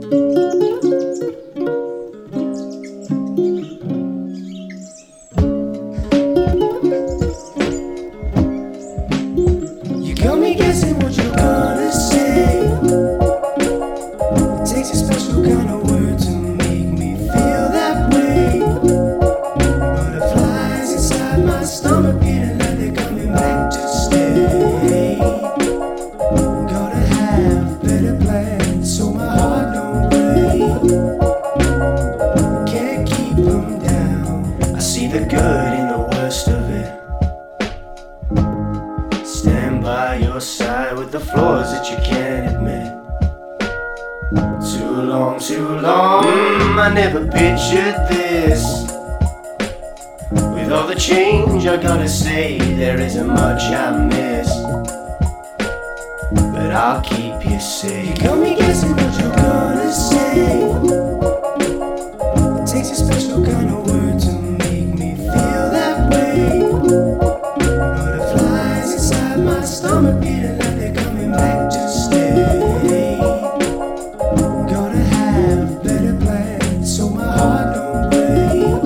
You got me guessing what you're gonna say. It takes a special kind of word to make me feel that way. Butterflies inside my stomach feeling like they're coming back to stay. Gotta have better plans so my heart don't break. Can't keep them down. I see the good in the worst of it. Stand by your side with the flaws that you can't admit. Too long, I never pictured this. With all the change, I gotta say, there isn't much I miss. But I'll keep you safe. You got me guessing what you're gonna say. It takes a special kind of word to make me feel that way. Butterflies inside my stomach feeling like they're coming back to stay. Gotta have better plans so my heart don't break.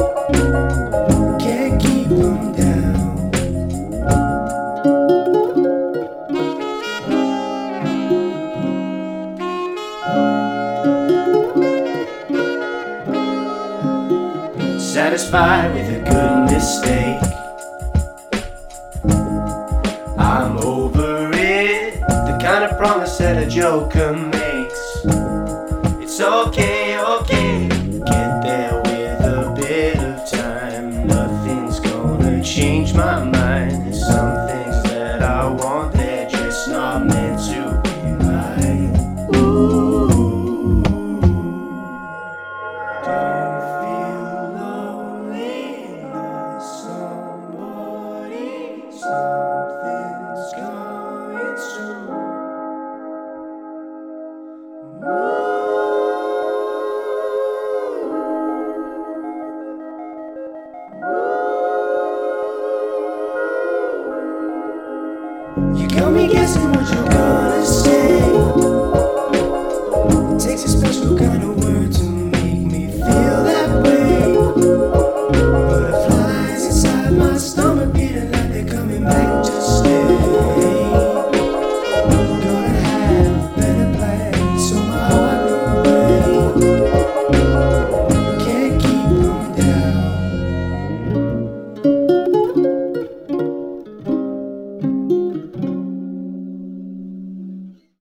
Can't keep them down. Satisfied with a good mistake. I'm over it. The kind of promise that a joker makes. It's okay.